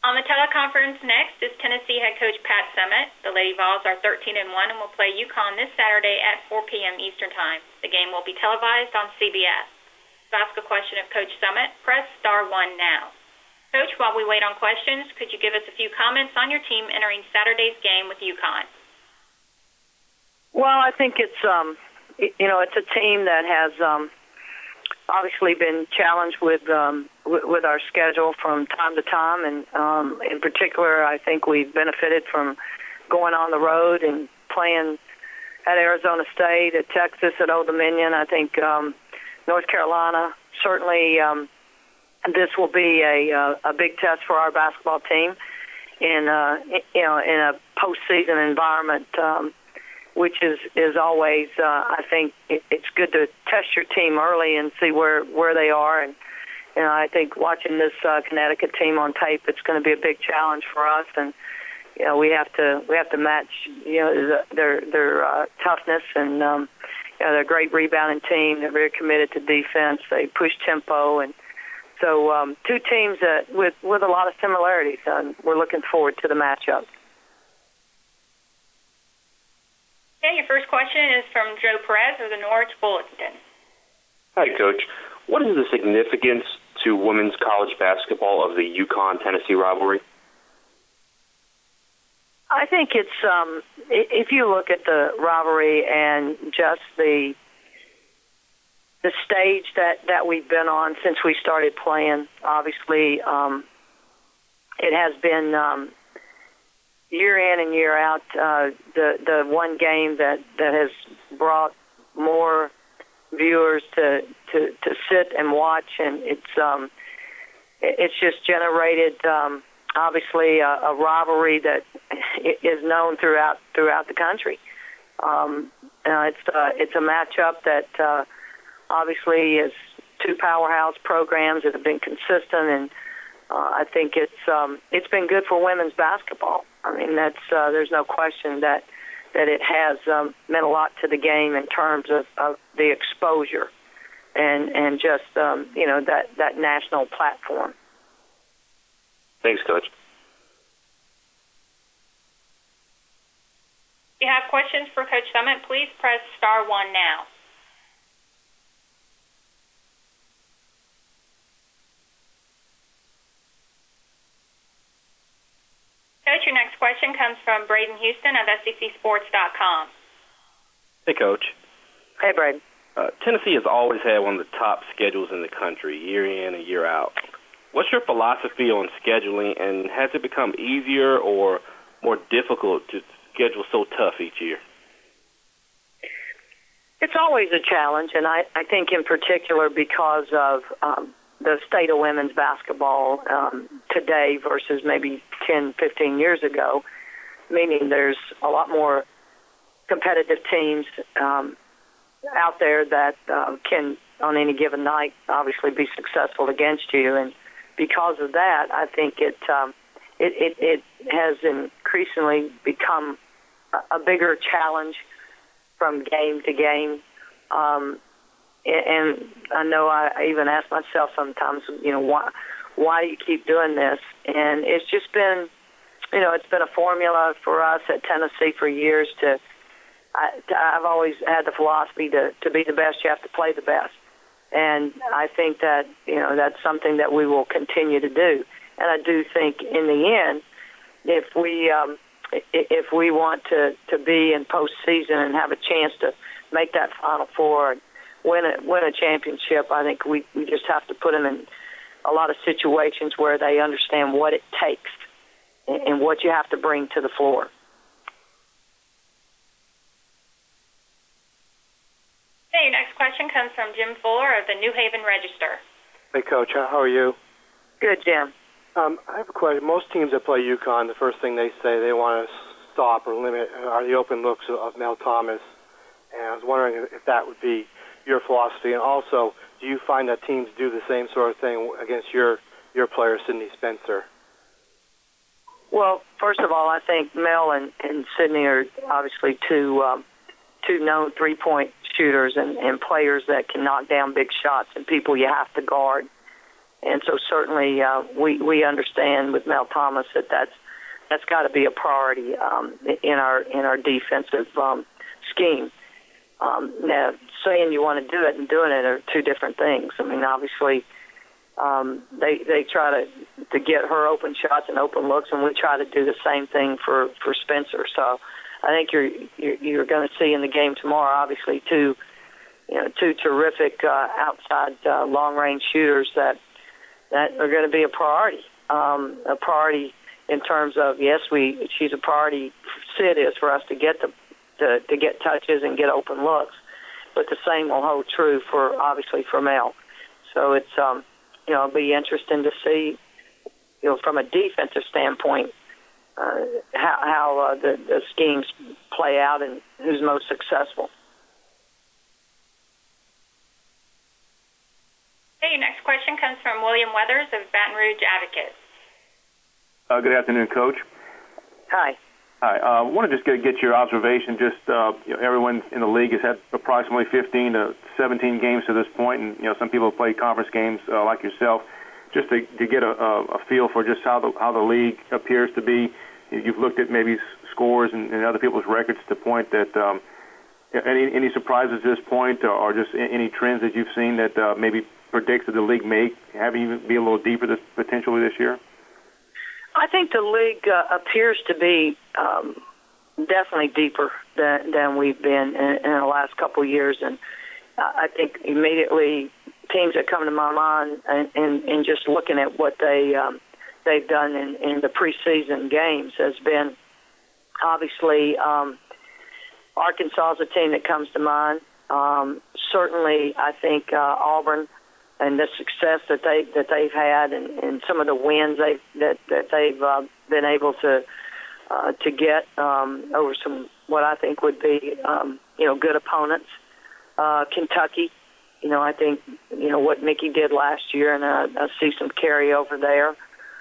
On the teleconference next is Tennessee head coach Pat Summitt. The Lady Vols are 13-1 and will play UConn this Saturday at 4 p.m. Eastern Time. The game will be televised on CBS. To ask a question of Coach Summitt, press *1 now. Coach, while we wait on questions, could you give us a few comments on your team entering Saturday's game with UConn? Well, I think it's it's a team that has obviously been challenged with our schedule from time to time, and in particular, I think we've benefited from going on the road and playing at Arizona State, at Texas, at Old Dominion. I think North Carolina certainly. This will be a big test for our basketball team in a postseason environment. Which is always, I think, it's good to test your team early and see where they are. And I think watching this Connecticut team on tape, it's going to be a big challenge for us. And we have to match their toughness, and they're a great rebounding team. They're very committed to defense. They push tempo, and so two teams that with a lot of similarities. We're looking forward to the matchup. Okay, your first question is from Joe Perez of the Norwich Bulletin. Hi, Coach. What is the significance to women's college basketball of the UConn-Tennessee rivalry? I think it's if you look at the rivalry and just the stage that we've been on since we started playing, obviously it has been year in and year out, the one game that has brought more viewers to sit and watch, and it's just generated obviously a rivalry that is known throughout the country. It's a matchup that obviously is two powerhouse programs that have been consistent, and I think it's been good for women's basketball. I mean, there's no question that it has meant a lot to the game in terms of the exposure and just that national platform. Thanks, Coach. If you have questions for Coach Summitt, please press *1 now. Coach, your next question comes from Braden Houston of SECSports.com. Hey, Coach. Hey, Braden. Tennessee has always had one of the top schedules in the country, year in and year out. What's your philosophy on scheduling, and has it become easier or more difficult to schedule so tough each year? It's always a challenge, and I think in particular because of the state of women's basketball today versus maybe 10, 15 years ago, meaning there's a lot more competitive teams out there that can, on any given night, obviously be successful against you. And because of that, I think it has increasingly become a bigger challenge from game to game. And I know I even ask myself sometimes, why do you keep doing this? And it's just been, it's been a formula for us at Tennessee for years I've always had the philosophy to be the best, you have to play the best. And I think that, that's something that we will continue to do. And I do think in the end, if we want to be in postseason and have a chance to make that Final Four and win a championship, I think we just have to put them in a lot of situations where they understand what it takes and what you have to bring to the floor. Okay, your next question comes from Jim Fuller of the New Haven Register. Hey, Coach. How are you? Good, Jim. I have a question. Most teams that play UConn, the first thing they say they want to stop or limit are the open looks of Mel Thomas. And I was wondering if that would be your philosophy. And also, do you find that teams do the same sort of thing against your player, Sydney Spencer? Well, first of all, I think Mel and Sydney are obviously two known three-point shooters and players that can knock down big shots and people you have to guard. And so certainly we understand with Mel Thomas that's got to be a priority in our defensive scheme. Now, saying you want to do it and doing it are two different things. I mean, obviously, they try to get her open shots and open looks, and we try to do the same thing for Spencer. So I think you're going to see in the game tomorrow, obviously, two terrific outside long range shooters that are going to be a priority. A priority in terms of, yes, she's a priority. Sid is for us to get to get touches and get open looks, but the same will hold true obviously for Mel. So it's it'll be interesting to see, from a defensive standpoint, how the schemes play out and who's most successful. Okay, your next question comes from William Weathers of Baton Rouge Advocate. Good afternoon, Coach. Hi. Hi. I want to just get your observation. Just everyone in the league has had approximately 15 to 17 games to this point, and some people have played conference games like yourself. Just to get a feel for just how the league appears to be. You've looked at maybe scores and other people's records to point that any surprises at this point, or just any trends that you've seen that maybe predicts that the league may have even be a little deeper potentially this year? I think the league appears to be definitely deeper than we've been in the last couple of years, and I think immediately teams that come to my mind and just looking at what they've done in the preseason games has been obviously Arkansas is a team that comes to mind. Certainly, I think Auburn and the success that they've had and some of the wins that they've been able to get over some what I think would be good opponents. Kentucky, I think what Mickey did last year, and I see some carryover there.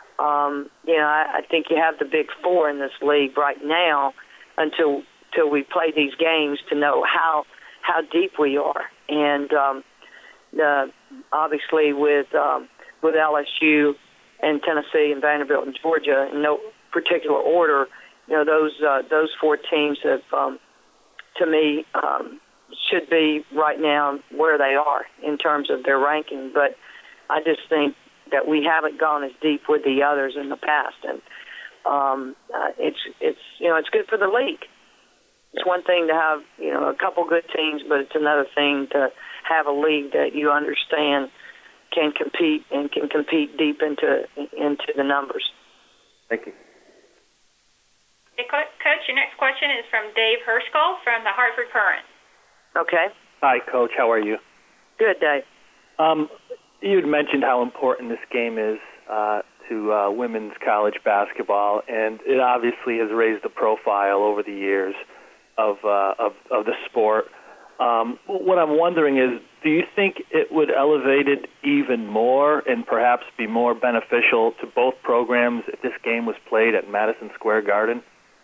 I think you have the Big Four in this league right now until we play these games to know how deep we are. And obviously with LSU and Tennessee and Vanderbilt and Georgia, in no particular order, those four teams have, to me, should be right now where they are in terms of their ranking. But I just think that we haven't gone as deep with the others in the past, and it's good for the league. It's one thing to have a couple good teams, but it's another thing to have a league that you understand can compete deep into the numbers. Thank you. Hey, Coach, your next question is from Dave Hirschkull from the Hartford Courant. Okay. Hi, Coach. How are you? Good, Dave. You'd mentioned how important this game is to women's college basketball, and it obviously has raised the profile over the years of the sport. What I'm wondering is, do you think it would elevate it even more and perhaps be more beneficial to both programs if this game was played at Madison Square Garden?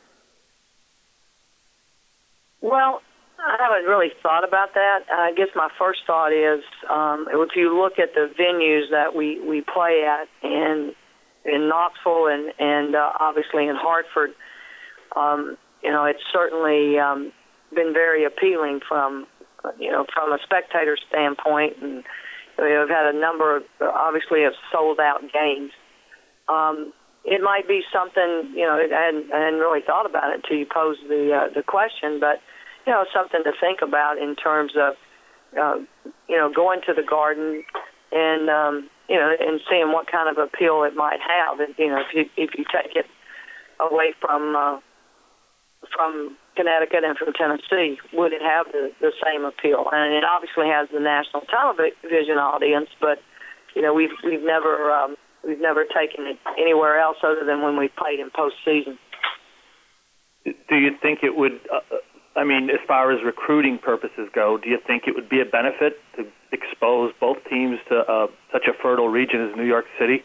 Well, I haven't really thought about that. I guess my first thought is if you look at the venues that we play at in Knoxville and obviously in Hartford, it's certainly been very appealing from a spectator standpoint, and we've had a number of obviously of sold out games. It might be something I hadn't really thought about it until you posed the question, but something to think about in terms of going to the Garden and and seeing what kind of appeal it might have. If you take it away from Connecticut and from Tennessee, would it have the same appeal? And it obviously has the national television audience, but we've never taken it anywhere else other than when we played in postseason. Do you think it would? As far as recruiting purposes go, do you think it would be a benefit to expose both teams to such a fertile region as New York City?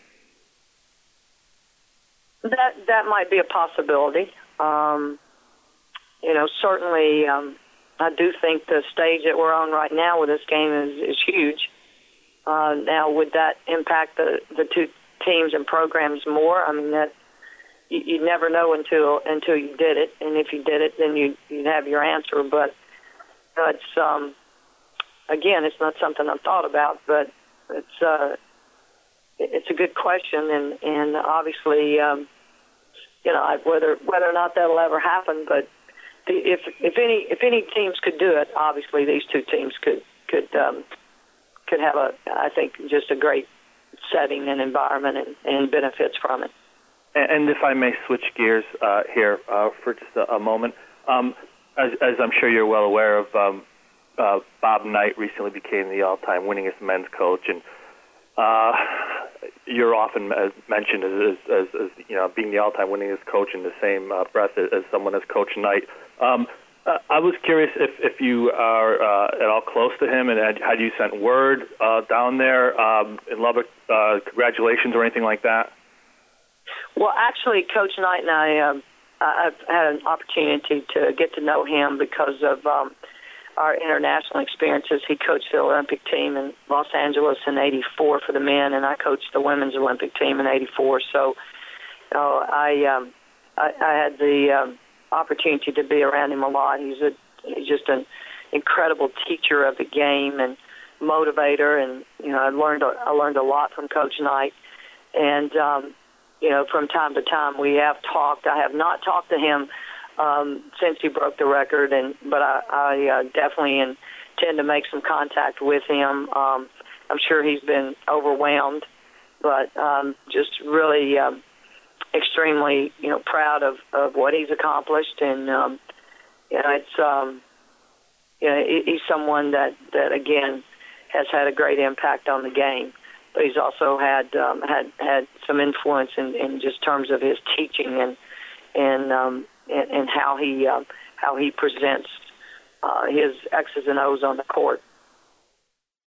That might be a possibility. Certainly, I do think the stage that we're on right now with this game is huge. Now, would that impact the two teams and programs more? I mean, that you never know until you did it, and if you did it, then you'd have your answer. But it's again, it's not something I've thought about, but it's a good question, and obviously, whether or not that'll ever happen, but if any teams could do it, obviously these two teams could have I think just a great setting and environment and benefits from it. And if I may switch gears here for just a moment, as I'm sure you're well aware of, Bob Knight recently became the all-time winningest men's coach, and you're often mentioned as being the all-time winningest coach in the same breath as someone as Coach Knight. I was curious if you are at all close to him, and had you sent word down there in Lubbock, congratulations or anything like that? Well, actually, Coach Knight and I've had an opportunity to get to know him because of our international experiences. He coached the Olympic team in Los Angeles in '84 for the men, and I coached the women's Olympic team in '84. So I had the opportunity to be around him a lot. He's just an incredible teacher of the game and motivator, and I learned a lot from Coach Knight. And from time to time we have talked. I have not talked to him since he broke the record, but I definitely intend to make some contact with him. I'm sure he's been overwhelmed, but just really extremely proud of what he's accomplished, and it's he's someone that again has had a great impact on the game. But he's also had some influence in just terms of his teaching and how he presents his X's and O's on the court.